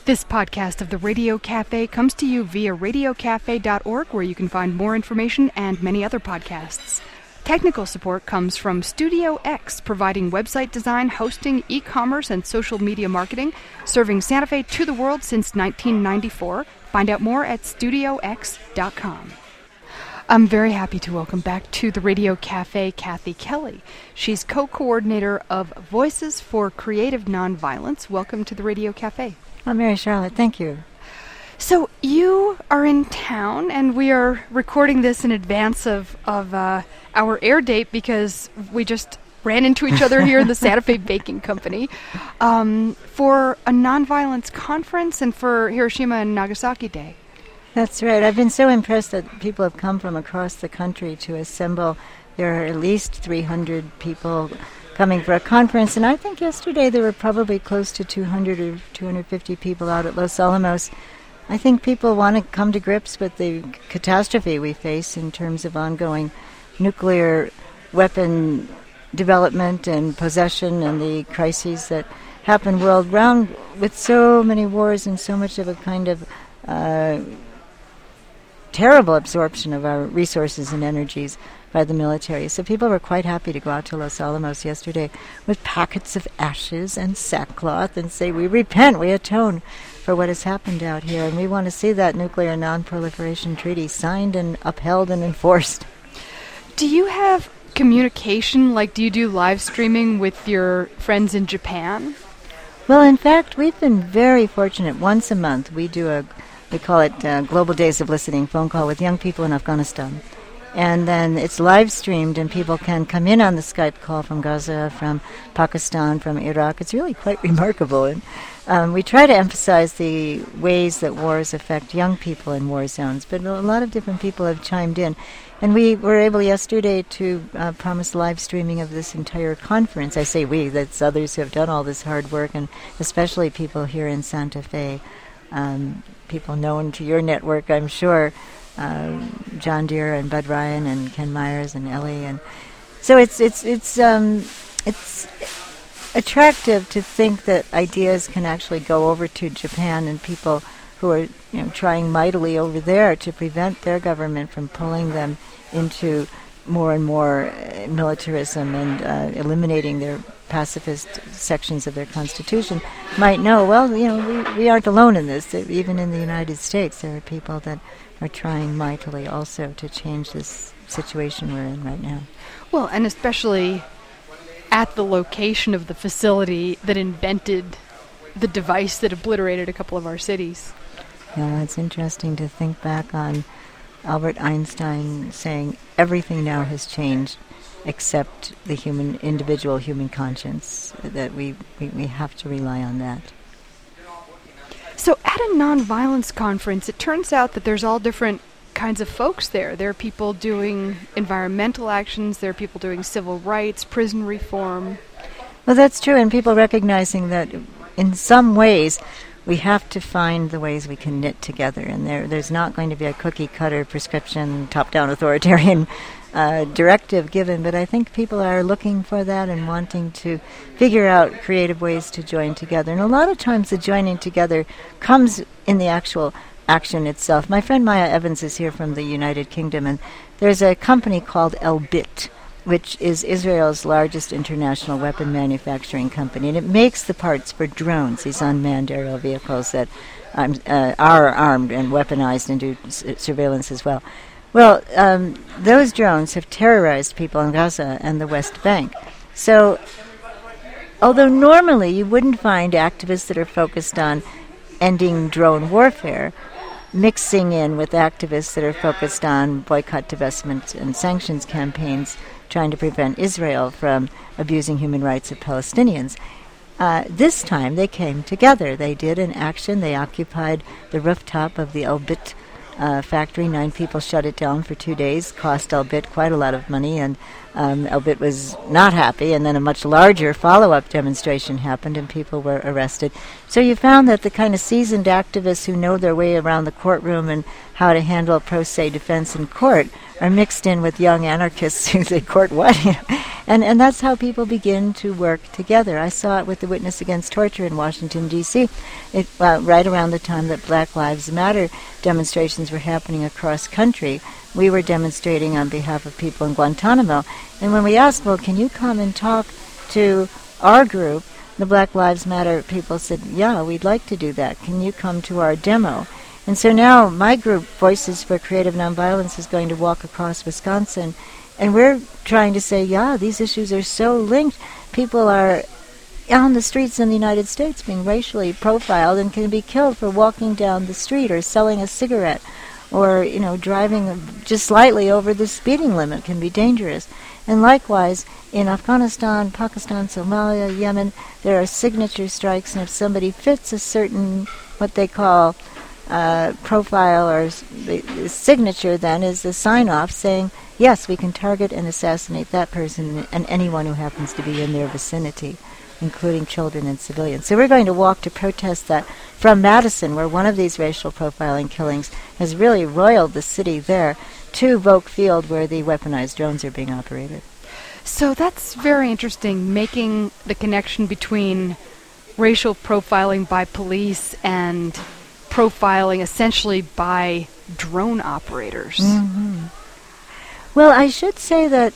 This podcast of the Radio Cafe comes to you via radiocafe.org, where you can find more information and many other podcasts. Technical support comes from Studio X, providing website design, hosting, e-commerce, and social media marketing, serving Santa Fe to the world since 1994. Find out more at studiox.com. I'm very happy to welcome back to the Radio Cafe Kathy Kelly. She's co-coordinator of Voices for Creative Nonviolence. Welcome to the Radio Cafe. Well, Mary Charlotte, thank you. So you are in town, and we are recording this in advance of our air date because we just ran into each other here in the Santa Fe Baking Company for a nonviolence conference and for Hiroshima and Nagasaki Day. That's right. I've been so impressed that people have come from across the country to assemble. There are at least 300 people coming for a conference, and I think yesterday there were probably close to 200 or 250 people out at Los Alamos. I think people want to come to grips with the catastrophe we face in terms of ongoing nuclear weapon development and possession and the crises that happen world round with so many wars and so much of a kind of terrible absorption of our resources and energies by the military. So people were quite happy to go out to Los Alamos yesterday with packets of ashes and sackcloth and say, we repent, we atone for what has happened out here, and we want to see that nuclear non-proliferation treaty signed and upheld and enforced. Do you have communication, like do you do live streaming with your friends in Japan? Well, in fact, we've been very fortunate. Once a month we do we call it Global Days of Listening phone call with young people in Afghanistan. And then it's live streamed, and people can come in on the Skype call from Gaza, from Pakistan, from Iraq. It's really quite remarkable. And we try to emphasize the ways that wars affect young people in war zones, but a lot of different people have chimed in. And we were able yesterday to promise live streaming of this entire conference. I say we, that's others who have done all this hard work, and especially people here in Santa Fe, people known to your network, I'm sure. John Deere and Bud Ryan and Ken Myers and Ellie, and so it's attractive to think that ideas can actually go over to Japan, and people who are trying mightily over there to prevent their government from pulling them into more and more militarism and eliminating their pacifist sections of their constitution might know, well, we aren't alone in this. Even in the United States, there are people that are trying mightily also to change this situation we're in right now. Well, and especially at the location of the facility that invented the device that obliterated a couple of our cities. Yeah, it's interesting to think back on Albert Einstein saying everything now has changed except the individual human conscience, that we have to rely on that. So at a nonviolence conference, it turns out that there's all different kinds of folks there. There are people doing environmental actions, there are people doing civil rights, prison reform. Well, that's true, and people recognizing that in some ways we have to find the ways we can knit together, and there's not going to be a cookie-cutter prescription, top-down authoritarian directive given, but I think people are looking for that and wanting to figure out creative ways to join together. And a lot of times the joining together comes in the actual action itself. My friend Maya Evans is here from the United Kingdom, and there's a company called Elbit, which is Israel's largest international weapon manufacturing company, and it makes the parts for drones, these unmanned aerial vehicles that are armed and weaponized and do surveillance as well. Well, those drones have terrorized people in Gaza and the West Bank. So, although normally you wouldn't find activists that are focused on ending drone warfare mixing in with activists that are focused on boycott, divestment, and sanctions campaigns trying to prevent Israel from abusing human rights of Palestinians, this time they came together. They did an action. They occupied the rooftop of the Elbit factory. 9 people shut it down for 2 days, cost Elbit quite a lot of money, and Elbit was not happy, and then a much larger follow-up demonstration happened and people were arrested. So you found that the kind of seasoned activists who know their way around the courtroom and how to handle pro se defense in court are mixed in with young anarchists who say, court what? And that's how people begin to work together. I saw it with the Witness Against Torture in Washington, D.C., right around the time that Black Lives Matter demonstrations were happening across country. We were demonstrating on behalf of people in Guantanamo. And when we asked, well, can you come and talk to our group, the Black Lives Matter people said, yeah, we'd like to do that. Can you come to our demo? And so now my group, Voices for Creative Nonviolence, is going to walk across Wisconsin. And we're trying to say, yeah, these issues are so linked. People are on the streets in the United States being racially profiled and can be killed for walking down the street or selling a cigarette, or, driving just slightly over the speeding limit can be dangerous. And likewise, in Afghanistan, Pakistan, Somalia, Yemen, there are signature strikes, and if somebody fits a certain, what they call, profile, or the signature then is the sign-off saying, yes, we can target and assassinate that person and anyone who happens to be in their vicinity, including children and civilians. So we're going to walk to protest that from Madison, where one of these racial profiling killings has really roiled the city there, to Volk Field, where the weaponized drones are being operated. So that's very interesting, making the connection between racial profiling by police and profiling essentially by drone operators. Mm-hmm. Well, I should say that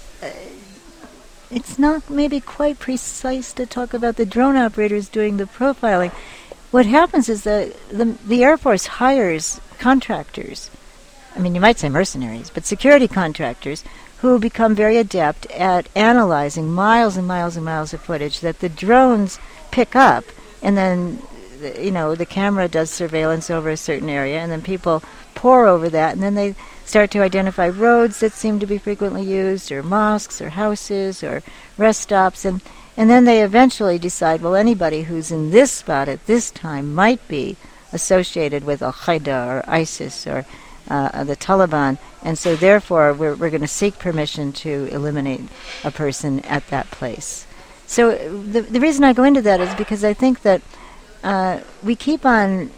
it's not maybe quite precise to talk about the drone operators doing the profiling. What happens is that the Air Force hires contractors. I mean, you might say mercenaries, but security contractors who become very adept at analyzing miles and miles and miles of footage that the drones pick up, and then the camera does surveillance over a certain area, and then people pore over that, and then they start to identify roads that seem to be frequently used, or mosques, or houses, or rest stops, and then they eventually decide, well, anybody who's in this spot at this time might be associated with Al-Qaeda or ISIS or the Taliban, and so therefore we're going to seek permission to eliminate a person at that place. So the reason I go into that is because I think that we keep on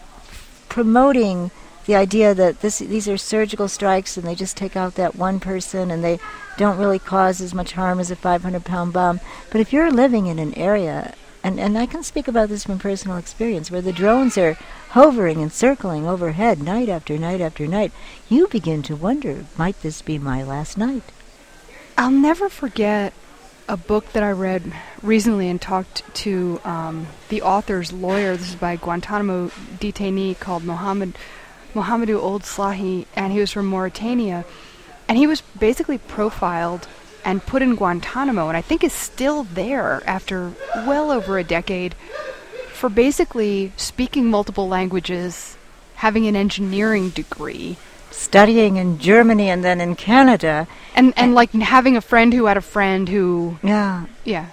promoting the idea that these are surgical strikes and they just take out that one person and they don't really cause as much harm as a 500-pound bomb. But if you're living in an area, and I can speak about this from personal experience, where the drones are hovering and circling overhead night after night after night, you begin to wonder, might this be my last night? I'll never forget a book that I read recently and talked to the author's lawyer. This is by a Guantanamo detainee called Mohamedou Ould Slahi, and he was from Mauritania, and he was basically profiled and put in Guantanamo, and I think is still there after well over a decade, for basically speaking multiple languages, having an engineering degree, studying in Germany and then in Canada, and like having a friend who had a friend who... Yeah.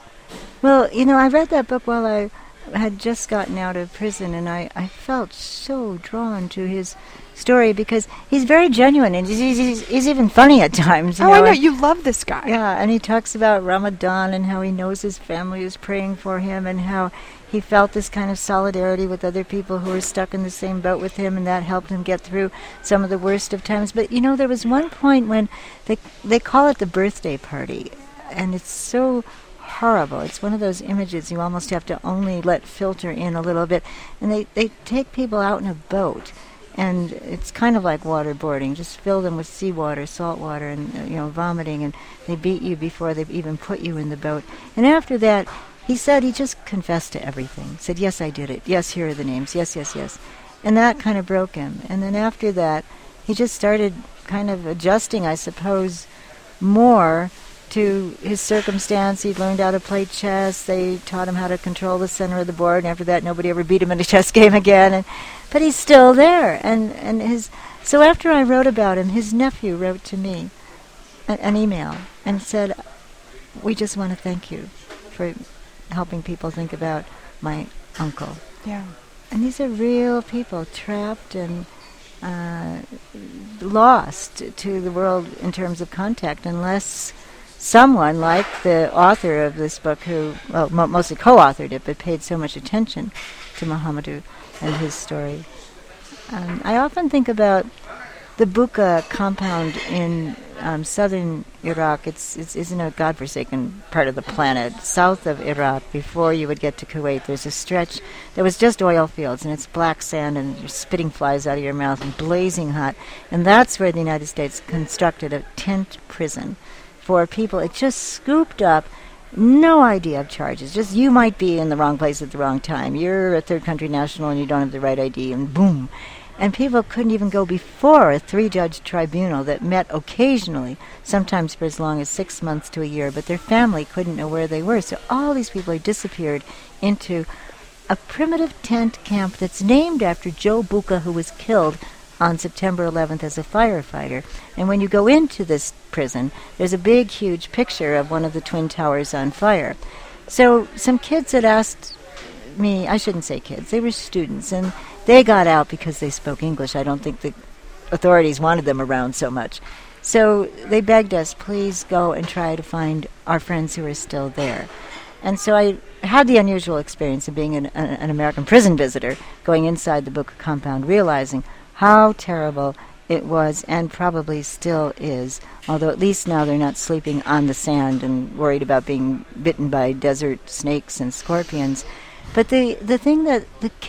Well, I read that book while I had just gotten out of prison, and I felt so drawn to his story because he's very genuine, and he's even funny at times. I know. You love this guy. Yeah, and he talks about Ramadan and how he knows his family is praying for him and how he felt this kind of solidarity with other people who were stuck in the same boat with him, and that helped him get through some of the worst of times. But, there was one point when they call it the birthday party, and it's so horrible. It's one of those images you almost have to only let filter in a little bit. And they take people out in a boat, and it's kind of like waterboarding. Just fill them with seawater, salt water, and vomiting, and they beat you before they even put you in the boat. And after that, he said he just confessed to everything. He said, yes, I did it. Yes, here are the names. Yes, yes, yes. And that kind of broke him. And then after that, he just started kind of adjusting, I suppose, more to his circumstance. He learned how to play chess. They taught him how to control the center of the board, and after that nobody ever beat him in a chess game again. But he's still there. So after I wrote about him, his nephew wrote to me an email and said, we just want to thank you for helping people think about my uncle. Yeah. And these are real people trapped and lost to the world in terms of contact, unless someone like the author of this book who, well, mostly co-authored it, but paid so much attention to Muhammadu and his story. I often think about the Buqa compound in southern Iraq. It's in a godforsaken part of the planet, south of Iraq. Before you would get to Kuwait, there's a stretch that was just oil fields, and it's black sand, and you're spitting flies out of your mouth, and blazing hot. And that's where the United States constructed a tent prison for people. It just scooped up, no idea of charges. Just you might be in the wrong place at the wrong time. You're a third country national and you don't have the right ID, and boom. And people couldn't even go before a 3-judge tribunal that met occasionally, sometimes for as long as 6 months to a year, but their family couldn't know where they were. So all these people are disappeared into a primitive tent camp that's named after Joe Buqa, who was killed on September 11th as a firefighter. And when you go into this prison, there's a big, huge picture of one of the Twin Towers on fire. So some kids had asked me, I shouldn't say kids, they were students, and they got out because they spoke English. I don't think the authorities wanted them around so much. So they begged us, please go and try to find our friends who are still there. And so I had the unusual experience of being an American prison visitor, going inside the Buqa compound, realizing how terrible it was and probably still is, although at least now they're not sleeping on the sand and worried about being bitten by desert snakes and scorpions. But the thing that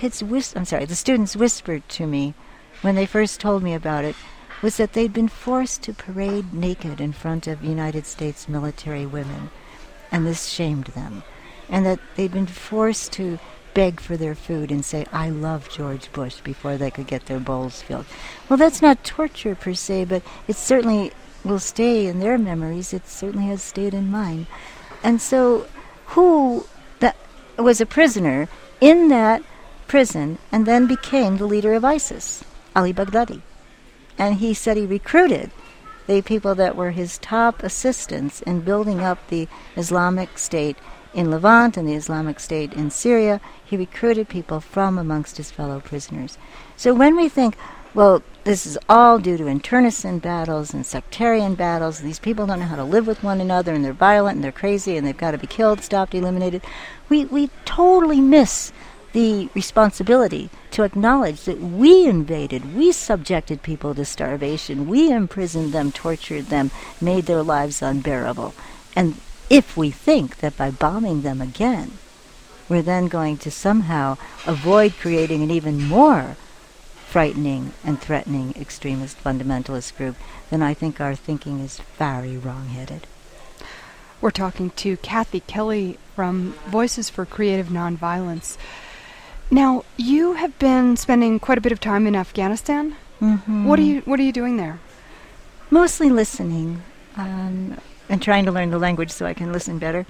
the students whispered to me when they first told me about it was that they'd been forced to parade naked in front of United States military women, and this shamed them, and that they'd been forced to beg for their food and say, I love George Bush, before they could get their bowls filled. Well, that's not torture per se, but it certainly will stay in their memories. It certainly has stayed in mine. And so who was a prisoner in that prison and then became the leader of ISIS? Ali Baghdadi. And he said he recruited the people that were his top assistants in building up the Islamic State in Levant and the Islamic State in Syria. He recruited people from amongst his fellow prisoners. So when we think, well, this is all due to internecine battles and sectarian battles, and these people don't know how to live with one another, and they're violent and they're crazy and they've got to be killed, stopped, eliminated, we totally miss the responsibility to acknowledge that we invaded, we subjected people to starvation, we imprisoned them, tortured them, made their lives unbearable. And if we think that by bombing them again, we're then going to somehow avoid creating an even more frightening and threatening extremist fundamentalist group, then I think our thinking is very wrong-headed. We're talking to Kathy Kelly from Voices for Creative Nonviolence. Now, you have been spending quite a bit of time in Afghanistan. Mm-hmm. What are you doing there? Mostly listening, and trying to learn the language so I can listen better.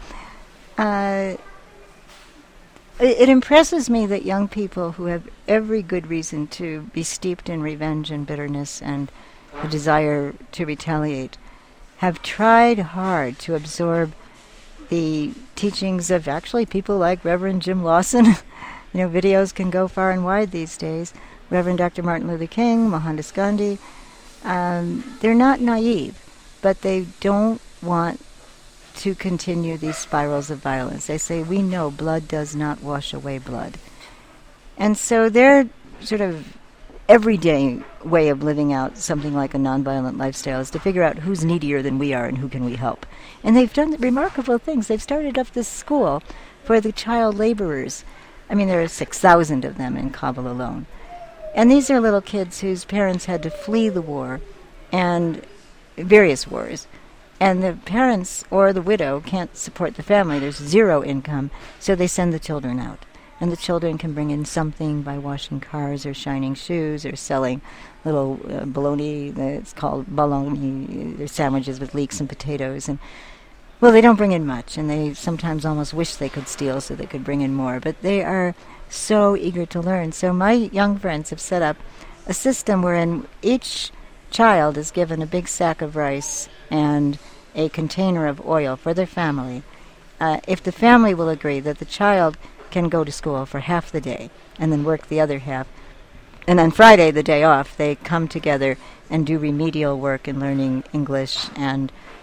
It impresses me that young people who have every good reason to be steeped in revenge and bitterness and a desire to retaliate have tried hard to absorb the teachings of actually people like Reverend Jim Lawson. Videos can go far and wide these days. Reverend Dr. Martin Luther King, Mohandas Gandhi. They're not naive, but they don't want to continue these spirals of violence. They say, we know blood does not wash away blood. And so their sort of everyday way of living out something like a nonviolent lifestyle is to figure out who's needier than we are and who can we help. And they've done remarkable things. They've started up this school for the child laborers. I mean, there are 6,000 of them in Kabul alone. And these are little kids whose parents had to flee the war and various wars. And the parents or the widow can't support the family. There's zero income, so they send the children out. And the children can bring in something by washing cars or shining shoes or selling little bologna. It's called bologna. They're sandwiches with leeks and potatoes. And well, they don't bring in much, and they sometimes almost wish they could steal so they could bring in more. But they are so eager to learn. So my young friends have set up a system wherein each child is given a big sack of rice and a container of oil for their family. If the family will agree that the child can go to school for half the day and then work the other half, and on Friday, the day off, they come together and do remedial work in learning English and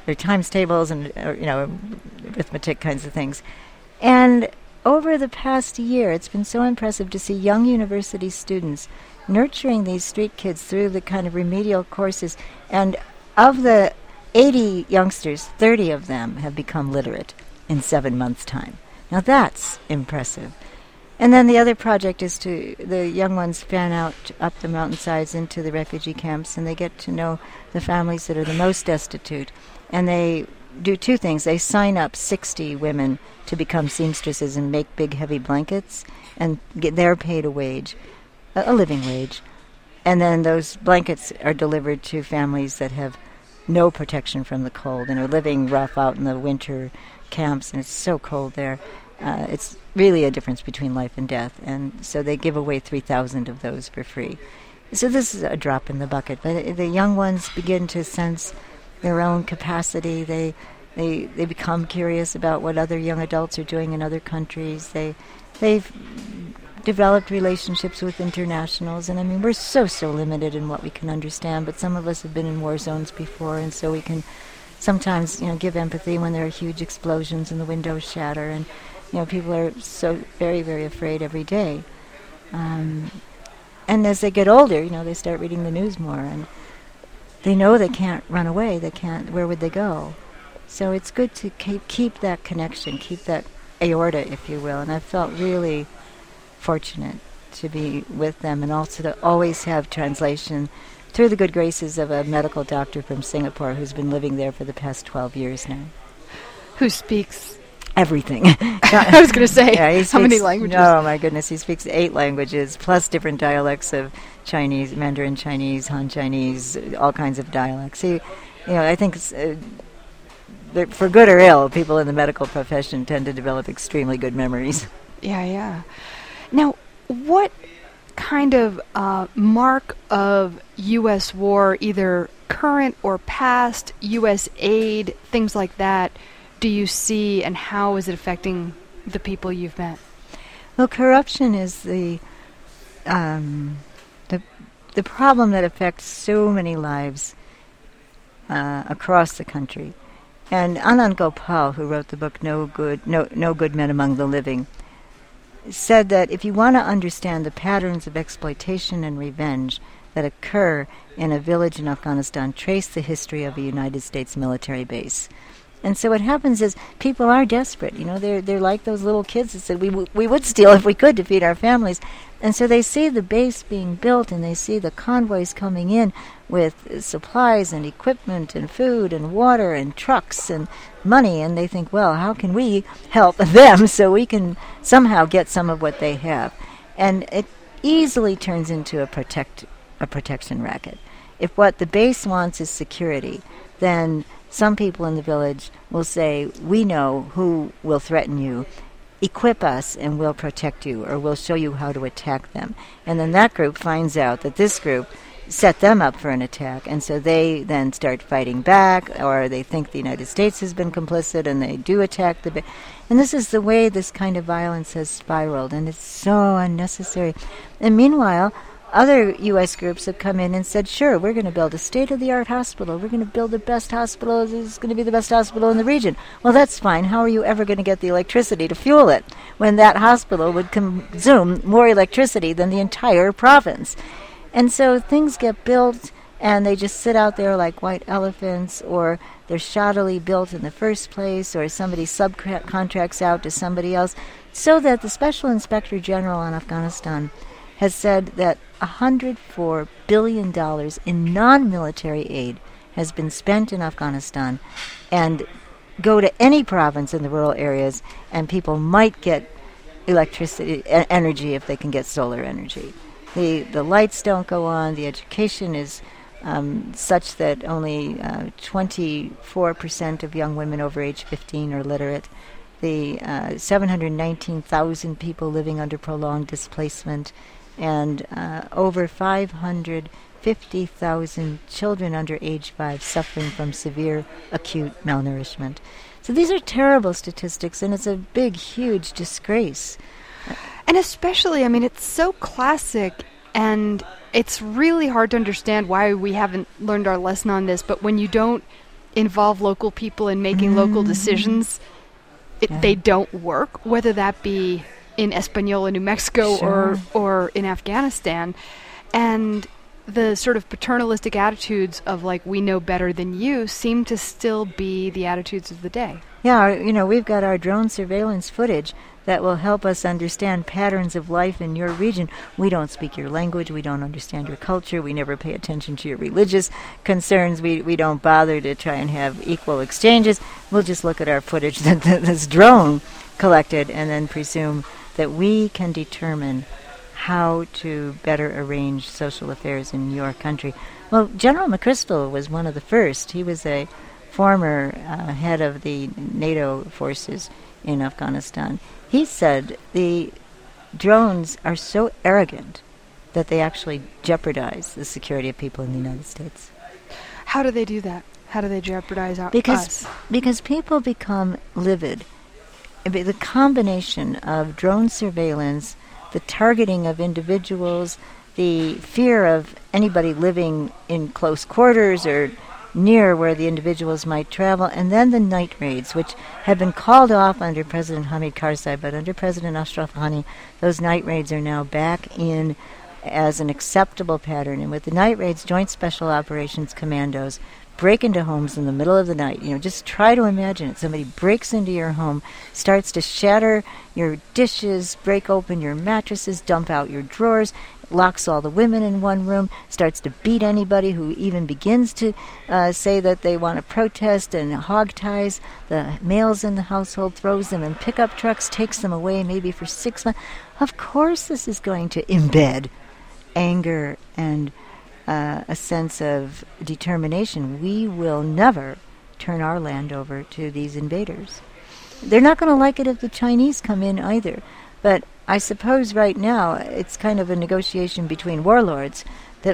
their times tables and arithmetic kinds of things. And over the past year, it's been so impressive to see young university students nurturing these street kids through the kind of remedial courses. And of the 80 youngsters, 30 of them have become literate in 7 months' time. Now that's impressive. And then the other project is the young ones fan out up the mountainsides into the refugee camps, and they get to know the families that are the most destitute. And they do two things. They sign up 60 women to become seamstresses and make big, heavy blankets, and they're paid a wage, a living wage. And then those blankets are delivered to families that have no protection from the cold and are living rough out in the winter camps, and it's so cold there. It's really a difference between life and death, and so they give away 3,000 of those for free. So this is a drop in the bucket, but the young ones begin to sense their own capacity. They become curious about what other young adults are doing in other countries. They've developed relationships with internationals, and I mean, we're so limited in what we can understand, but some of us have been in war zones before, and so we can sometimes, give empathy when there are huge explosions and the windows shatter, and people are so very, very afraid every day. And as they get older, they start reading the news more, and they know they can't run away. They can't. Where would they go? So it's good to keep that connection, keep that aorta, if you will. And I've felt really fortunate to be with them, and also to always have translation through the good graces of a medical doctor from Singapore who's been living there for the past 12 years now. Who speaks everything. I was going to say, how many languages? Oh, my goodness. He speaks 8 languages, plus different dialects of Chinese, Mandarin Chinese, Han Chinese, all kinds of dialects. I think for good or ill, people in the medical profession tend to develop extremely good memories. Yeah. Now, what kind of mark of U.S. war, either current or past, U.S. aid, things like that, do you see, and how is it affecting the people you've met? Well, corruption is the problem that affects so many lives across the country. And Anand Gopal, who wrote the book No Good Men Among the Living, said that if you want to understand the patterns of exploitation and revenge that occur in a village in Afghanistan, trace the history of a United States military base. And so what happens is people are desperate. They're like those little kids that said, we would steal if we could to feed our families. And so they see the base being built, and they see the convoys coming in with supplies and equipment and food and water and trucks and money, and they think, well, how can we help them so we can somehow get some of what they have? And it easily turns into a protection racket. If what the base wants is security, then some people in the village will say, we know who will threaten you. Equip us and we'll protect you, or we'll show you how to attack them. And then that group finds out that this group set them up for an attack, and so they then start fighting back, or they think the United States has been complicit and they do attack the and this is the way this kind of violence has spiraled, and it's so unnecessary. And meanwhile, other U.S. groups have come in and said, sure, we're going to build a state-of-the-art hospital. We're going to build the best hospital. It's going to be the best hospital in the region. Well, that's fine. How are you ever going to get the electricity to fuel it when that hospital would consume more electricity than the entire province? And so things get built, and they just sit out there like white elephants, or they're shoddily built in the first place, or somebody subcontracts out to somebody else, so that the Special Inspector General on Afghanistan has said that $104 billion in non-military aid has been spent in Afghanistan, and go to any province in the rural areas, and people might get electricity, energy, if they can get solar energy. The lights don't go on. The education is such that only 24% of young women over age 15 are literate. The 719,000 people living under prolonged displacement, and over 550,000 children under age 5 suffering from severe acute malnourishment. So these are terrible statistics, and it's a big, huge disgrace. And especially, it's so classic, and it's really hard to understand why we haven't learned our lesson on this, but when you don't involve local people in making local decisions, they don't work, whether that be in Española, New Mexico, or in Afghanistan. And the sort of paternalistic attitudes of, like, we know better than you seem to still be the attitudes of the day. Yeah, we've got our drone surveillance footage that will help us understand patterns of life in your region. We don't speak your language. We don't understand your culture. We never pay attention to your religious concerns. We don't bother to try and have equal exchanges. We'll just look at our footage that this drone collected and then presume that we can determine how to better arrange social affairs in your country. Well, General McChrystal was one of the first. He was a former head of the NATO forces in Afghanistan. He said the drones are so arrogant that they actually jeopardize the security of people in the United States. How do they do that? How do they jeopardize us? Because people become livid. The combination of drone surveillance, the targeting of individuals, the fear of anybody living in close quarters or near where the individuals might travel, and then the night raids, which have been called off under President Hamid Karzai, but under President Ashraf Ghani, those night raids are now back in as an acceptable pattern. And with the night raids, Joint Special Operations Commandos break into homes in the middle of the night. Just try to imagine it. Somebody breaks into your home, starts to shatter your dishes, break open your mattresses, dump out your drawers, locks all the women in one room, starts to beat anybody who even begins to say that they want to protest, and hog ties the males in the household, throws them in pickup trucks, takes them away maybe for 6 months. Of course this is going to embed anger and a sense of determination. We will never turn our land over to these invaders. They're not going to like it if the Chinese come in either. But I suppose right now it's kind of a negotiation between warlords that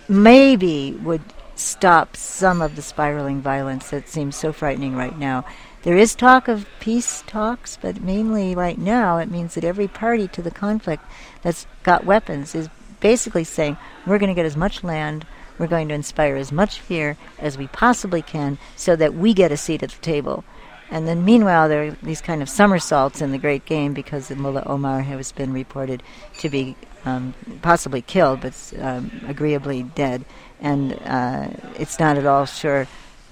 maybe would stop some of the spiraling violence that seems so frightening right now. There is talk of peace talks, but mainly right now it means that every party to the conflict that's got weapons is basically saying, we're going to get as much land, we're going to inspire as much fear as we possibly can so that we get a seat at the table. And then meanwhile, there are these kind of somersaults in the great game because the Mullah Omar has been reported to be possibly killed, but agreeably dead. And it's not at all sure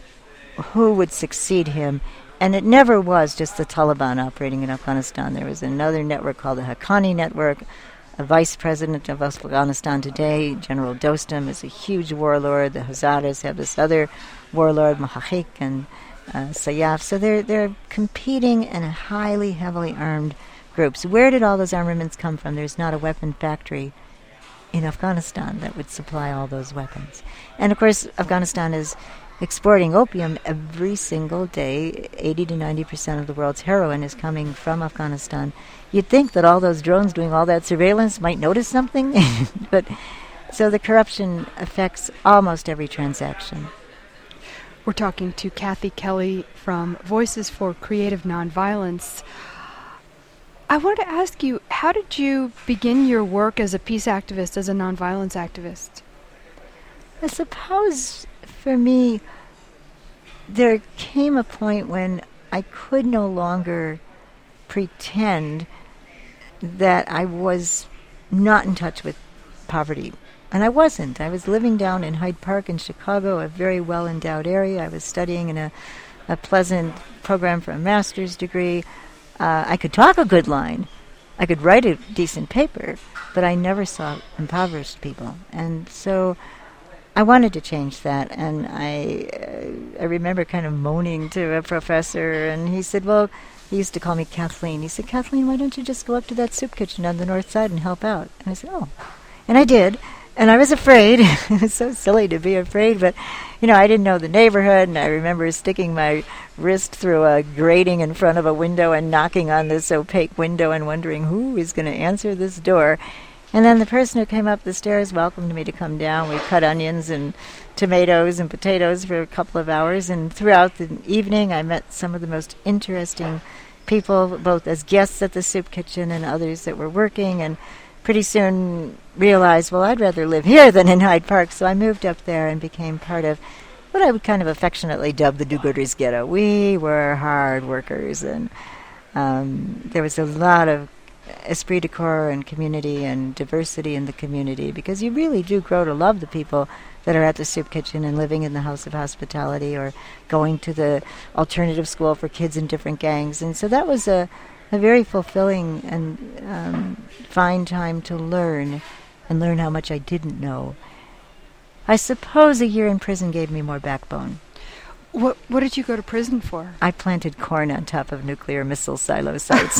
who would succeed him. And it never was just the Taliban operating in Afghanistan. There was another network called the Haqqani Network. A vice president of Afghanistan today, General Dostum, is a huge warlord. The Hazaras have this other warlord, Mahakik, and Sayyaf. So they're competing in highly, heavily armed groups. Where did all those armaments come from? There's not a weapon factory in Afghanistan that would supply all those weapons. And of course, Afghanistan is exporting opium every single day. 80 to 90% of the world's heroin is coming from Afghanistan. You'd think that all those drones doing all that surveillance might notice something, but so the corruption affects almost every transaction. We're talking to Kathy Kelly from Voices for Creative Nonviolence. I wanted to ask you, how did you begin your work as a peace activist, as a nonviolence activist? I suppose for me, there came a point when I could no longer pretend that I was not in touch with poverty. And I wasn't. I was living down in Hyde Park in Chicago, a very well-endowed area. I was studying in a pleasant program for a master's degree. I could talk a good line. I could write a decent paper, but I never saw impoverished people. And so I wanted to change that, and I remember kind of moaning to a professor, and he said, well, he used to call me Kathleen. He said, Kathleen, why don't you just go up to that soup kitchen on the north side and help out? And I said, oh. And I did, and I was afraid. It was so silly to be afraid, but, I didn't know the neighborhood, and I remember sticking my wrist through a grating in front of a window and knocking on this opaque window and wondering who is going to answer this door. And then the person who came up the stairs welcomed me to come down. We cut onions and tomatoes and potatoes for a couple of hours. And throughout the evening, I met some of the most interesting people, both as guests at the soup kitchen and others that were working. And pretty soon realized, well, I'd rather live here than in Hyde Park. So I moved up there and became part of what I would kind of affectionately dub the do-gooders ghetto. We were hard workers, and there was a lot of esprit de corps and community and diversity in the community, because you really do grow to love the people that are at the soup kitchen and living in the House of Hospitality or going to the alternative school for kids in different gangs. And so that was a very fulfilling and fine time to learn how much I didn't know. I suppose a year in prison gave me more backbone. What did you go to prison for? I planted corn on top of nuclear missile silo sites.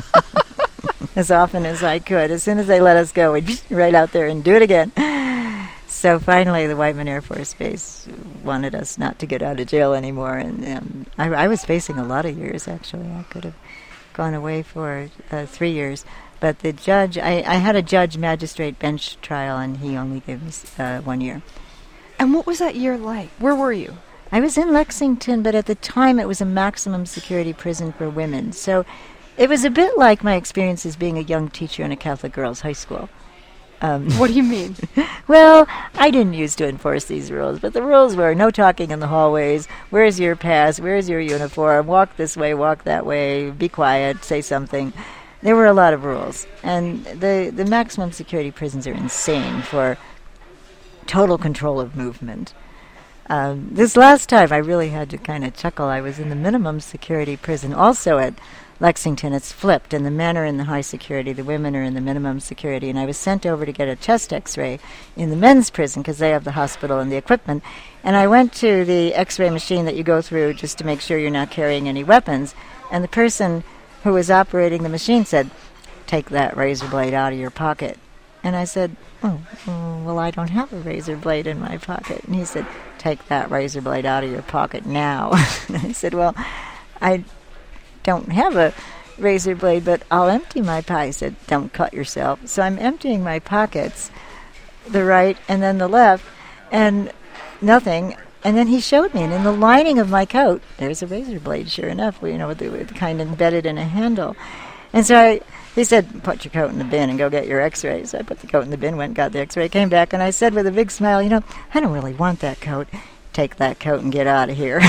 As often as I could. As soon as they let us go, we'd be right out there and do it again. So finally, the Whiteman Air Force Base wanted us not to get out of jail anymore. And I was facing a lot of years, actually. I could have gone away for 3 years. But the judge, I had a judge-magistrate bench trial, and he only gave me 1 year. And what was that year like? Where were you? I was in Lexington, but at the time it was a maximum security prison for women. So it was a bit like my experiences being a young teacher in a Catholic girls' high school. What do you mean? Well, I didn't used to enforce these rules, but the rules were no talking in the hallways, where's your pass, where's your uniform, walk this way, walk that way, be quiet, say something. There were a lot of rules. And the maximum security prisons are insane for total control of movement. This last time I really had to kind of chuckle. I was in the minimum security prison, also at Lexington. It's flipped, and the men are in the high security, the women are in the minimum security, and I was sent over to get a chest x-ray in the men's prison because they have the hospital and the equipment. And I went to the x-ray machine that you go through just to make sure you're not carrying any weapons, and the person who was operating the machine said, "Take that razor blade out of your pocket." And I said, well, I don't have a razor blade in my pocket. And he said, "Take that razor blade out of your pocket now." And I said, well, I don't have a razor blade, but I'll empty my pocket. He said, "Don't cut yourself." So I'm emptying my pockets, the right and then the left, and nothing. And then he showed me, and in the lining of my coat, there's a razor blade, sure enough, with the kind embedded in a handle. And so he said, "Put your coat in the bin and go get your x-ray." So I put the coat in the bin, went and got the x-ray, came back, and I said with a big smile, I don't really want that coat. Take that coat and get out of here.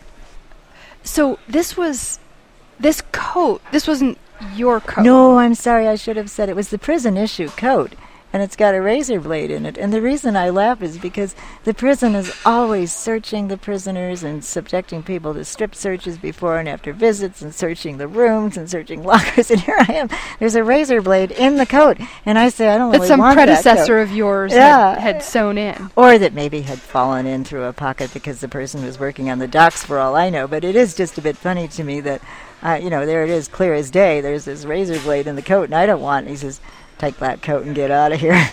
So this coat, this wasn't your coat. No, I'm sorry, I should have said it was the prison issue coat, and it's got a razor blade in it. And the reason I laugh is because the prison is always searching the prisoners and subjecting people to strip searches before and after visits and searching the rooms and searching lockers. And here I am. There's a razor blade in the coat. And I say, I don't really want that coat. That some predecessor of yours had sewn in. Or that maybe had fallen in through a pocket because the person was working on the docks, for all I know. But it is just a bit funny to me that, there it is, clear as day. There's this razor blade in the coat, and I don't want it. He says, "Take that coat and get out of here."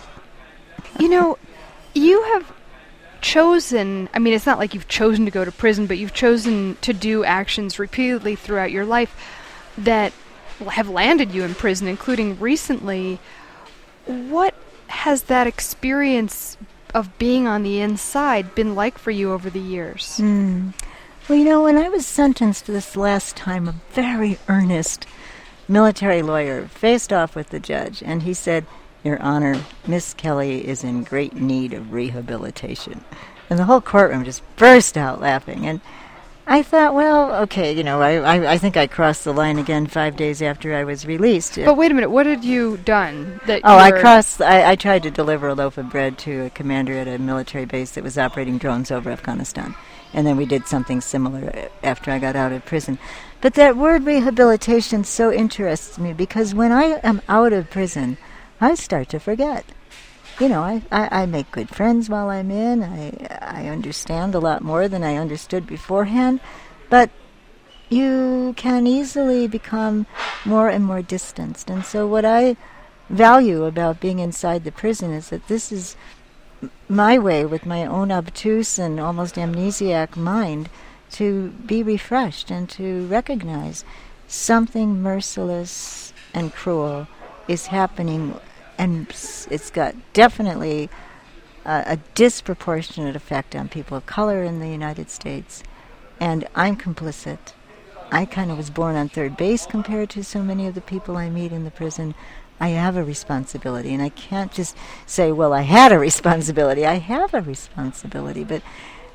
You have chosen, it's not like you've chosen to go to prison, but you've chosen to do actions repeatedly throughout your life that have landed you in prison, including recently. What has that experience of being on the inside been like for you over the years? Well, when I was sentenced this last time, a very earnest military lawyer faced off with the judge, and he said, "Your Honor, Miss Kelly is in great need of rehabilitation." And the whole courtroom just burst out laughing. And I thought, well, okay, I think I crossed the line again 5 days after I was released. But wait a minute, what had you done? I tried to deliver a loaf of bread to a commander at a military base that was operating drones over Afghanistan. And then we did something similar after I got out of prison. But that word rehabilitation so interests me because when I am out of prison, I start to forget. I make good friends while I'm in. I understand a lot more than I understood beforehand. But you can easily become more and more distanced. And so what I value about being inside the prison is that this is my way, with my own obtuse and almost amnesiac mind, to be refreshed and to recognize something merciless and cruel is happening, and it's got definitely a disproportionate effect on people of color in the United States, and I'm complicit. I kind of was born on third base compared to so many of the people I meet in the prison. I have a responsibility, and I can't just say, well, I had a responsibility. I have a responsibility, but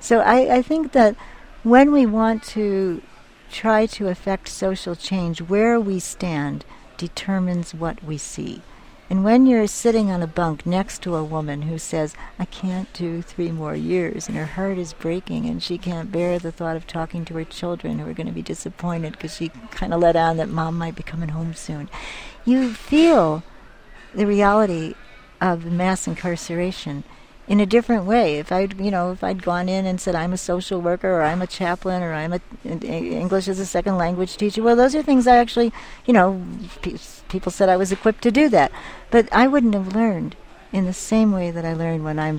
So I think that when we want to try to affect social change, where we stand determines what we see. And when you're sitting on a bunk next to a woman who says, I can't do 3 more years, and her heart is breaking, and she can't bear the thought of talking to her children who are going to be disappointed because she kind of let on that mom might be coming home soon, you feel the reality of mass incarceration in a different way. If I'd gone in and said I'm a social worker, or I'm a chaplain, or I'm a English as a second language teacher, well, those are things I actually, people said I was equipped to do that. But I wouldn't have learned in the same way that I learned when I'm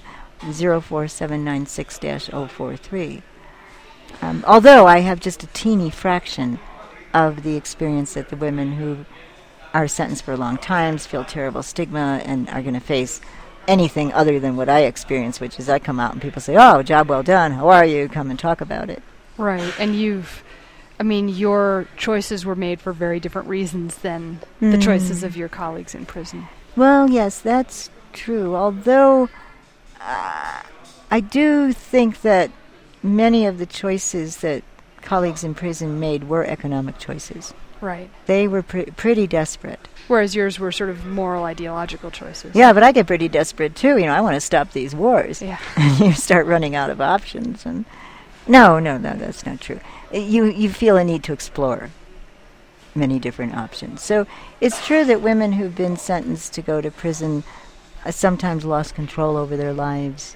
04796-043. Although I have just a teeny fraction of the experience that the women who are sentenced for long times feel terrible stigma and are going to face anything other than what I experience, which is I come out and people say, oh, job well done, how are you, come and talk about it. Right, and your choices were made for very different reasons than the choices of your colleagues in prison. Well, yes, that's true, although I do think that many of the choices that colleagues in prison made were economic choices. Right. They were pretty desperate. Whereas yours were sort of moral, ideological choices. Yeah, but I get pretty desperate, too. I want to stop these wars. Yeah. And you start running out of options. And No, that's not true. You feel a need to explore many different options. So it's true that women who've been sentenced to go to prison sometimes lost control over their lives,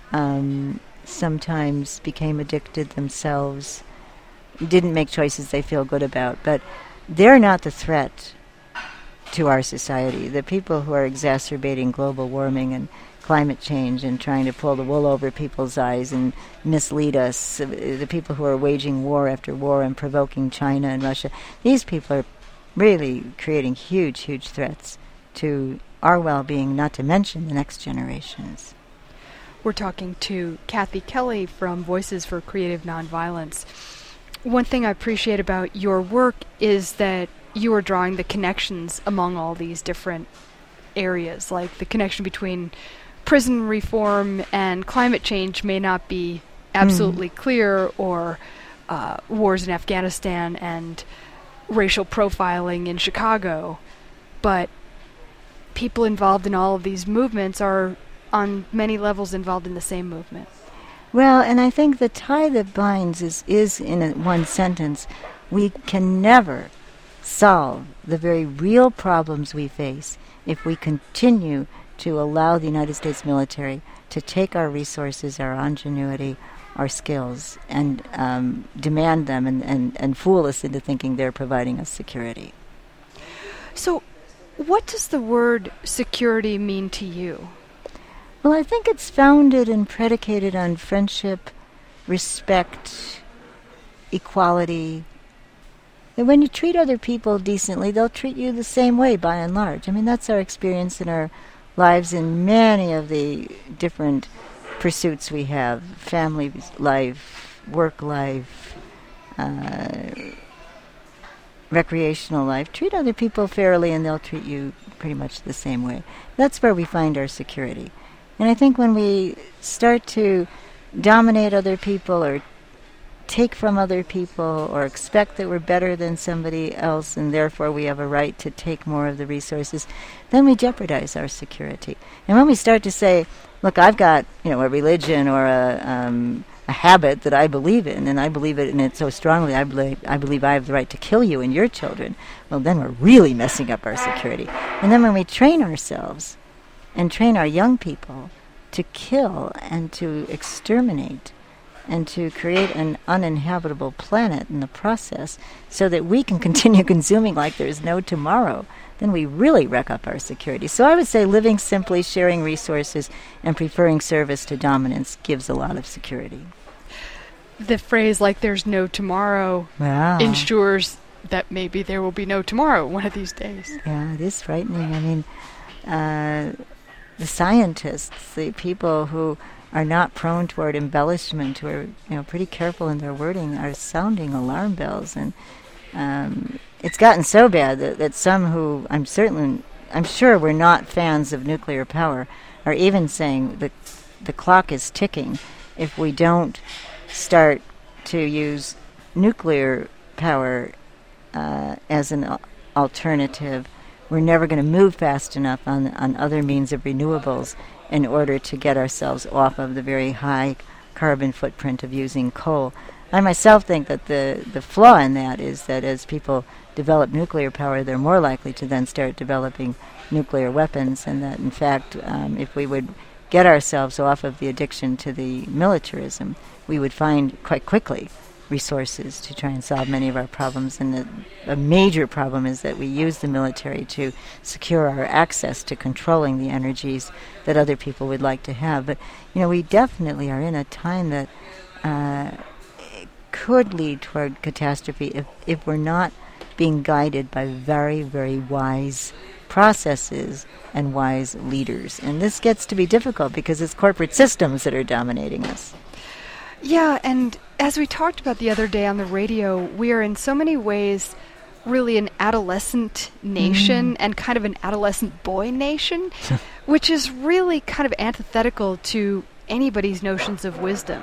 sometimes became addicted themselves, didn't make choices they feel good about. But they're not the threat to our society. The people who are exacerbating global warming and climate change and trying to pull the wool over people's eyes and mislead us, the people who are waging war after war and provoking China and Russia, these people are really creating huge, huge threats to our well-being, not to mention the next generations. We're talking to Kathy Kelly from Voices for Creative Nonviolence. One thing I appreciate about your work is that you are drawing the connections among all these different areas, like the connection between prison reform and climate change may not be absolutely clear, or wars in Afghanistan and racial profiling in Chicago, but people involved in all of these movements are on many levels involved in the same movement. Well, and I think the tie that binds is in one sentence, we can never solve the very real problems we face if we continue to allow the United States military to take our resources, our ingenuity, our skills, and demand them and fool us into thinking they're providing us security. So what does the word security mean to you? Well, I think it's founded and predicated on friendship, respect, equality. And when you treat other people decently, they'll treat you the same way by and large. I mean, that's our experience in our lives in many of the different pursuits we have: family life, work life, recreational life. Treat other people fairly and they'll treat you pretty much the same way. That's where we find our security. And I think when we start to dominate other people or take from other people or expect that we're better than somebody else and therefore we have a right to take more of the resources, then we jeopardize our security. And when we start to say, look, I've got a religion or a habit that I believe in, and I believe it in it so strongly, I believe I have the right to kill you and your children, well, then we're really messing up our security. And then when we train ourselves and train our young people to kill and to exterminate and to create an uninhabitable planet in the process so that we can continue consuming like there's no tomorrow, then we really wreck up our security. So I would say living simply, sharing resources, and preferring service to dominance gives a lot of security. The phrase, like there's no tomorrow, ensures that maybe there will be no tomorrow one of these days. Yeah, it is frightening. I mean, the scientists, the people who are not prone toward embellishment, who are pretty careful in their wording, are sounding alarm bells. And it's gotten so bad that some who I'm sure were not fans of nuclear power are even saying that the clock is ticking if we don't start to use nuclear power as an alternative, we're never going to move fast enough on other means of renewables in order to get ourselves off of the very high carbon footprint of using coal. I myself think that the flaw in that is that as people develop nuclear power, they're more likely to then start developing nuclear weapons, and that, in fact, if we would get ourselves off of the addiction to the militarism, we would find quite quickly resources to try and solve many of our problems. And a major problem is that we use the military to secure our access to controlling the energies that other people would like to have. But, we definitely are in a time that could lead toward catastrophe if we're not being guided by very, very wise processes and wise leaders. And this gets to be difficult because it's corporate systems that are dominating us. Yeah, and as we talked about the other day on the radio, we are in so many ways really an adolescent nation and kind of an adolescent boy nation, which is really kind of antithetical to anybody's notions of wisdom.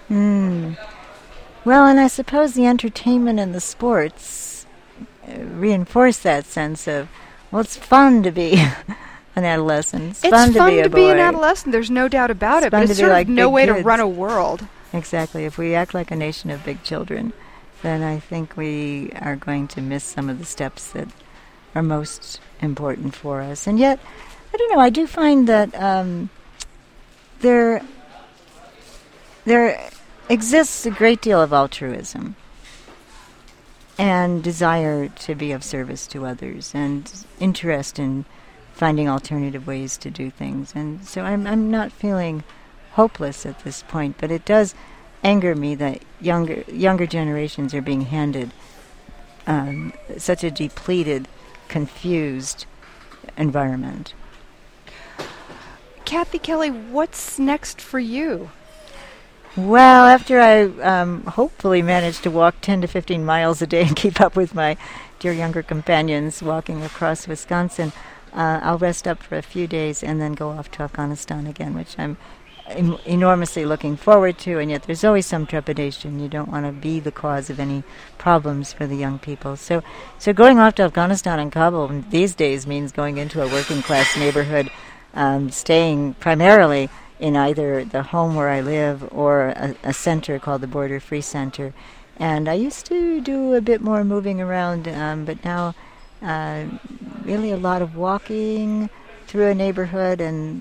Well, and I suppose the entertainment and the sports reinforce that sense of, well, it's fun to be an adolescent. It's fun to be an adolescent. There's no doubt about it, but it's sort of no way to run a world. Exactly. If we act like a nation of big children, then I think we are going to miss some of the steps that are most important for us. And yet, I don't know, I do find that there exists a great deal of altruism and desire to be of service to others and interest in finding alternative ways to do things. And so I'm not feeling hopeless at this point, but it does anger me that younger generations are being handed such a depleted, confused environment. Kathy Kelly, what's next for you? Well, after I hopefully manage to walk 10 to 15 miles a day and keep up with my dear younger companions walking across Wisconsin, I'll rest up for a few days and then go off to Afghanistan again, which I'm enormously looking forward to, and yet there's always some trepidation. You don't want to be the cause of any problems for the young people. So going off to Afghanistan and Kabul these days means going into a working class neighborhood, staying primarily in either the home where I live or a center called the Border Free Center. And I used to do a bit more moving around, but now really a lot of walking through a neighborhood, and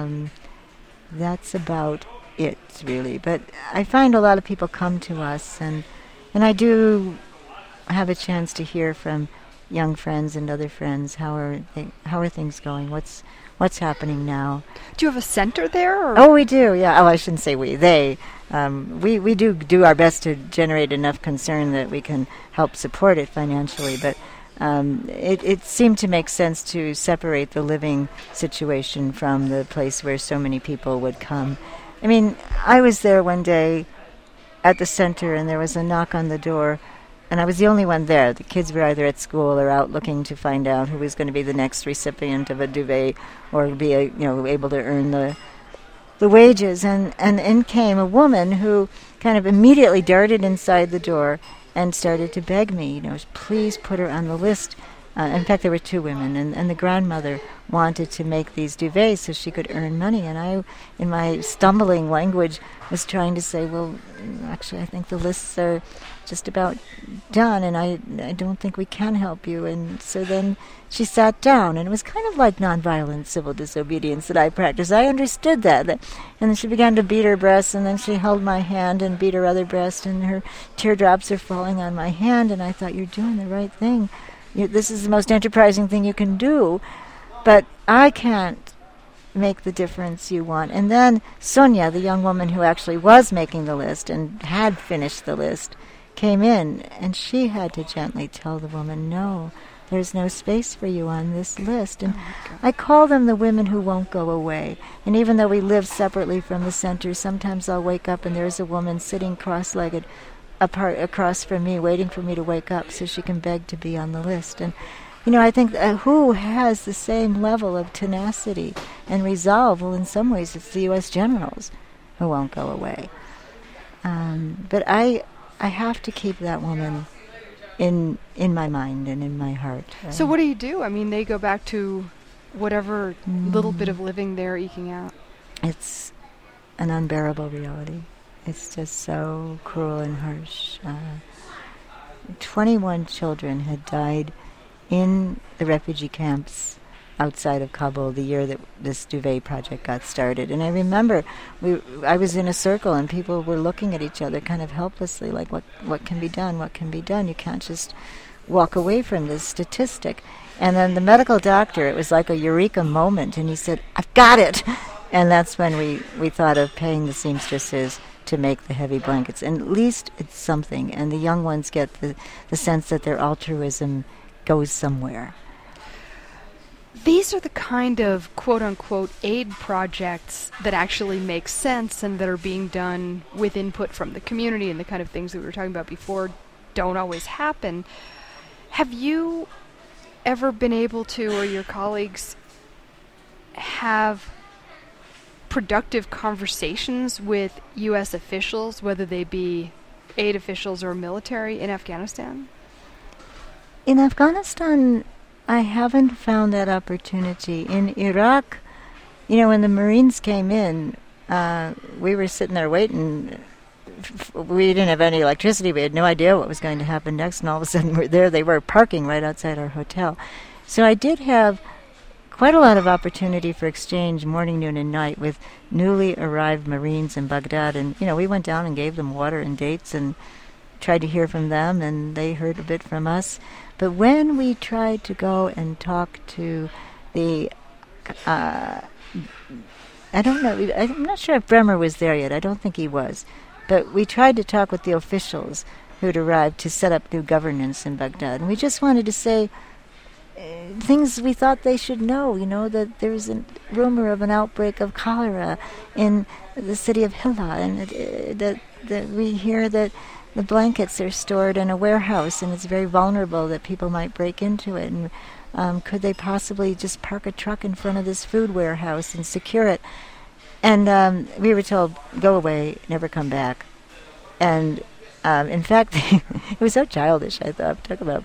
that's about it, really. But I find a lot of people come to us, and I do have a chance to hear from young friends and other friends. How are things going? What's happening now? Do you have a center there? Or? Oh, we do, yeah. Oh, I shouldn't say we. They. We do our best to generate enough concern that we can help support it financially, but it seemed to make sense to separate the living situation from the place where so many people would come. I mean, I was there one day at the center, and there was a knock on the door, and I was the only one there. The kids were either at school or out looking to find out who was going to be the next recipient of a duvet or be able to earn the wages. And in came a woman who kind of immediately darted inside the door and started to beg me, please put her on the list. In fact, there were two women, and the grandmother wanted to make these duvets so she could earn money. And I, in my stumbling language, was trying to say, well, actually, I think the lists are just about done, and I don't think we can help you. And so then she sat down, and it was kind of like nonviolent civil disobedience that I practiced. I understood that. And then she began to beat her breast, and then she held my hand and beat her other breast, and her teardrops are falling on my hand, and I thought, you're doing the right thing. This is the most enterprising thing you can do, but I can't make the difference you want. And then Sonia, the young woman who actually was making the list and had finished the list, came in, and she had to gently tell the woman, no, there's no space for you on this list. And I call them the women who won't go away. And even though we live separately from the center, sometimes I'll wake up and there's a woman sitting cross-legged across from me, waiting for me to wake up so she can beg to be on the list. And, I think who has the same level of tenacity and resolve? Well, in some ways, it's the U.S. generals who won't go away. But I have to keep that woman in my mind and in my heart. So what do you do? I mean, they go back to whatever little bit of living they're eking out. It's an unbearable reality. It's just so cruel and harsh. 21 children had died in the refugee camps outside of Kabul the year that this Duvet project got started. And I remember I was in a circle and people were looking at each other kind of helplessly, like, what can be done? What can be done? You can't just walk away from this statistic. And then the medical doctor, it was like a eureka moment, and he said, I've got it! And that's when we thought of paying the seamstresses to make the heavy blankets. And at least it's something, and the young ones get the sense that their altruism goes somewhere. These are the kind of quote-unquote aid projects that actually make sense and that are being done with input from the community, and the kind of things that we were talking about before don't always happen. Have you ever been able to, or your colleagues, have productive conversations with U.S. officials, whether they be aid officials or military, in Afghanistan? In Afghanistan, I haven't found that opportunity. In Iraq, when the Marines came in, we were sitting there waiting. We didn't have any electricity. We had no idea what was going to happen next, and all of a sudden we're there. They were parking right outside our hotel. So I did have quite a lot of opportunity for exchange morning, noon, and night with newly arrived Marines in Baghdad. And, we went down and gave them water and dates and tried to hear from them, and they heard a bit from us. But when we tried to go and talk to the, I don't know, I'm not sure if Bremer was there yet. I don't think he was. But we tried to talk with the officials who had arrived to set up new governance in Baghdad. And we just wanted to say things we thought they should know, that there's a rumor of an outbreak of cholera in the city of Hilla, and that we hear that the blankets are stored in a warehouse and it's very vulnerable that people might break into it. And could they possibly just park a truck in front of this food warehouse and secure it? And we were told, go away, never come back. And in fact, it was so childish, I thought. Talk about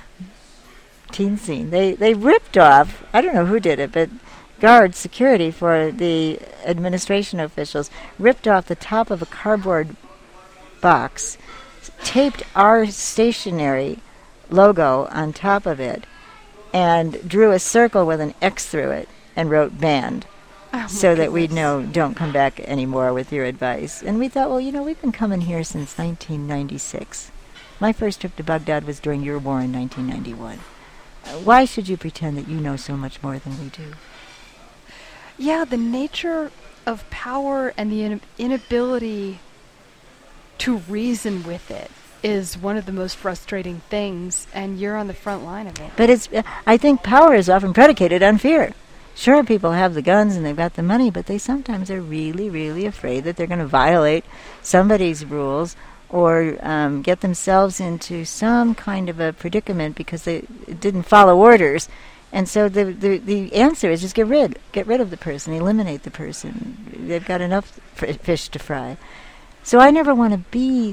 teen scene. They ripped off, I don't know who did it, but guard security for the administration officials ripped off the top of a cardboard box, taped our stationery logo on top of it, and drew a circle with an X through it and wrote banned, so that we'd know, don't come back anymore with your advice. And we thought, well, we've been coming here since 1996. My first trip to Baghdad was during your war in 1991. Why should you pretend that you know so much more than we do? Yeah, the nature of power and the inability to reason with it is one of the most frustrating things, and you're on the front line of it. But I think power is often predicated on fear. Sure, people have the guns and they've got the money, but they sometimes are really, really afraid that they're going to violate somebody's rules or get themselves into some kind of a predicament because they didn't follow orders. And so the answer is just get rid of the person, eliminate the person. They've got enough fish to fry. So I never want to be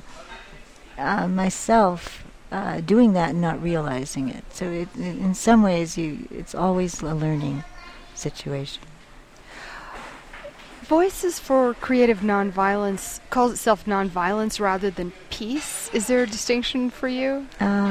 myself doing that and not realizing it. So in some ways, it's always a learning situation. Voices for Creative Nonviolence calls itself nonviolence rather than peace. Is there a distinction for you?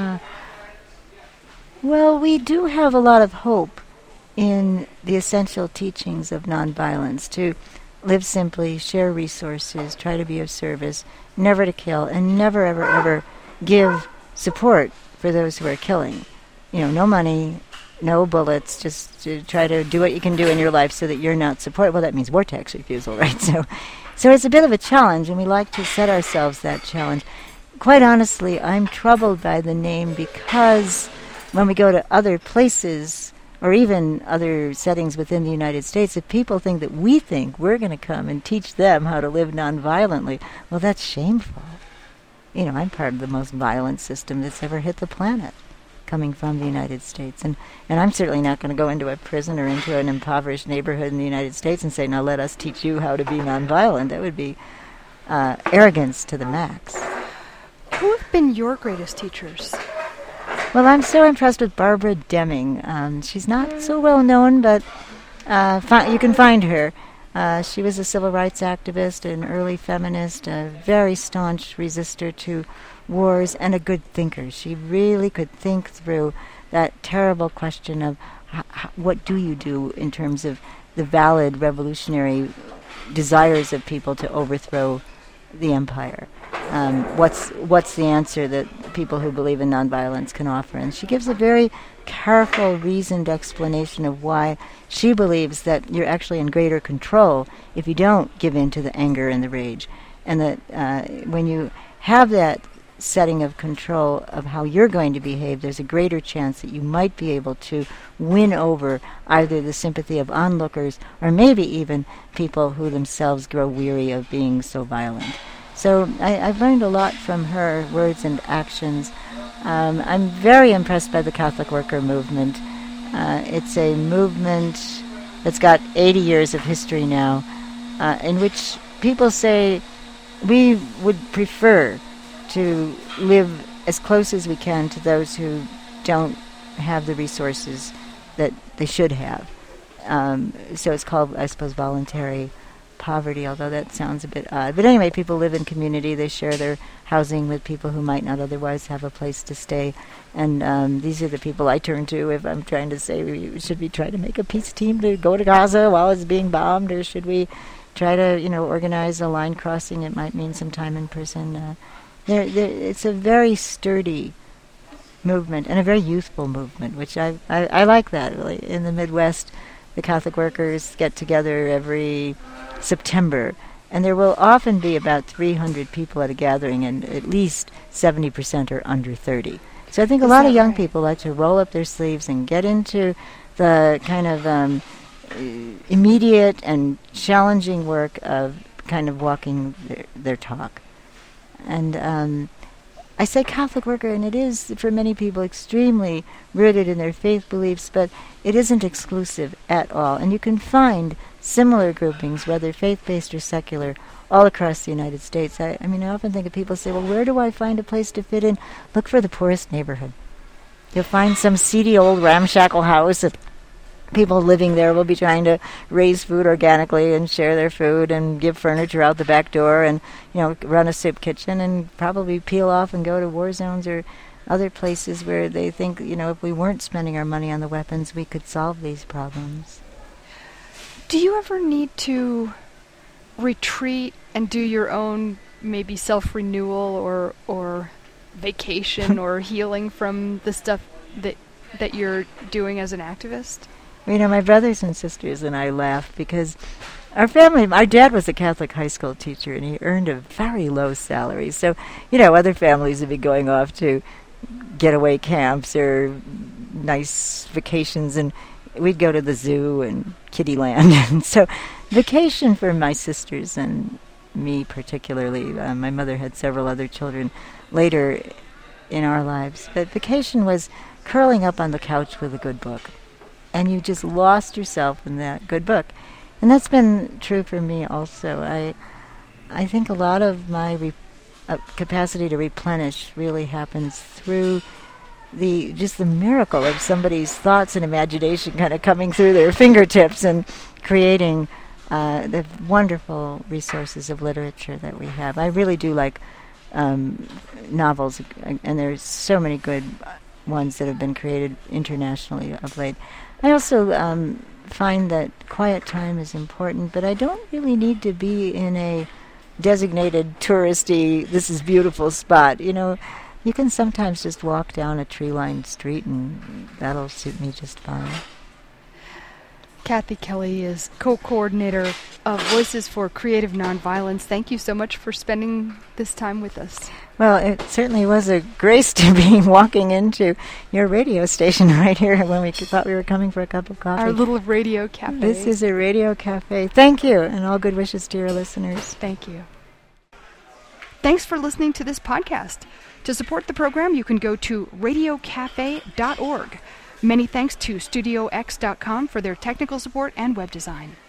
Well, we do have a lot of hope in the essential teachings of nonviolence, to live simply, share resources, try to be of service, never to kill, and never, ever, ever give support for those who are killing. No money, no bullets, just to try to do what you can do in your life so that you're not supported. Well, that means war tax refusal, right? So it's a bit of a challenge, and we like to set ourselves that challenge. Quite honestly, I'm troubled by the name because when we go to other places, or even other settings within the United States, if people think that we think we're going to come and teach them how to live nonviolently, well, that's shameful. I'm part of the most violent system that's ever hit the planet, coming from the United States. And I'm certainly not going to go into a prison or into an impoverished neighborhood in the United States and say, now let us teach you how to be nonviolent. That would be arrogance to the max. Who have been your greatest teachers? Well, I'm so impressed with Barbara Deming. She's not so well known, but you can find her. She was a civil rights activist, an early feminist, a very staunch resistor to wars, and a good thinker. She really could think through that terrible question of what do you do in terms of the valid revolutionary desires of people to overthrow the empire. What's the answer that people who believe in nonviolence can offer? And she gives a very careful, reasoned explanation of why she believes that you're actually in greater control if you don't give in to the anger and the rage. And that when you have that setting of control of how you're going to behave, there's a greater chance that you might be able to win over either the sympathy of onlookers or maybe even people who themselves grow weary of being so violent. So I've learned a lot from her words and actions. I'm very impressed by the Catholic Worker Movement. It's a movement that's got 80 years of history now, in which people say we would prefer to live as close as we can to those who don't have the resources that they should have. So it's called, I suppose, voluntary poverty, although that sounds a bit odd. But anyway, people live in community. They share their housing with people who might not otherwise have a place to stay. And these are the people I turn to if I'm trying to say, should we try to make a peace team to go to Gaza while it's being bombed, or should we try to, organize a line crossing? It might mean some time in prison. It's a very sturdy movement and a very youthful movement, which I like that, really. In the Midwest, the Catholic workers get together every September, and there will often be about 300 people at a gathering, and at least 70% are under 30. So I think a lot of young people like to roll up their sleeves and get into the kind of immediate and challenging work of kind of walking their talk. And I say Catholic worker, and it is, for many people, extremely rooted in their faith beliefs, but it isn't exclusive at all. And you can find similar groupings, whether faith-based or secular, all across the United States. I often think of people say, well, where do I find a place to fit in? Look for the poorest neighborhood. You'll find some seedy old ramshackle house that people living there will be trying to raise food organically and share their food and give furniture out the back door and, run a soup kitchen and probably peel off and go to war zones or other places where they think, if we weren't spending our money on the weapons, we could solve these problems. Do you ever need to retreat and do your own maybe self-renewal or vacation or healing from the stuff that you're doing as an activist? My brothers and sisters and I laugh because our dad was a Catholic high school teacher, and he earned a very low salary. So, other families would be going off to getaway camps or nice vacations, and we'd go to the zoo and kiddie land. And so vacation for my sisters and me particularly, my mother had several other children later in our lives, but vacation was curling up on the couch with a good book. And you just lost yourself in that good book. And that's been true for me also. I think a lot of my capacity to replenish really happens through the miracle of somebody's thoughts and imagination kind of coming through their fingertips and creating the wonderful resources of literature that we have. I really do like novels, and there's so many good ones that have been created internationally of late. I also find that quiet time is important, but I don't really need to be in a designated touristy, this is beautiful spot. You can sometimes just walk down a tree-lined street, and that'll suit me just fine. Kathy Kelly is co-coordinator of Voices for Creative Nonviolence. Thank you so much for spending this time with us. Well, it certainly was a grace to be walking into your radio station right here when we thought we were coming for a cup of coffee. Our little radio cafe. This is a radio cafe. Thank you, and all good wishes to your listeners. Thank you. Thanks for listening to this podcast. To support the program, you can go to radiocafe.org. Many thanks to StudioX.com for their technical support and web design.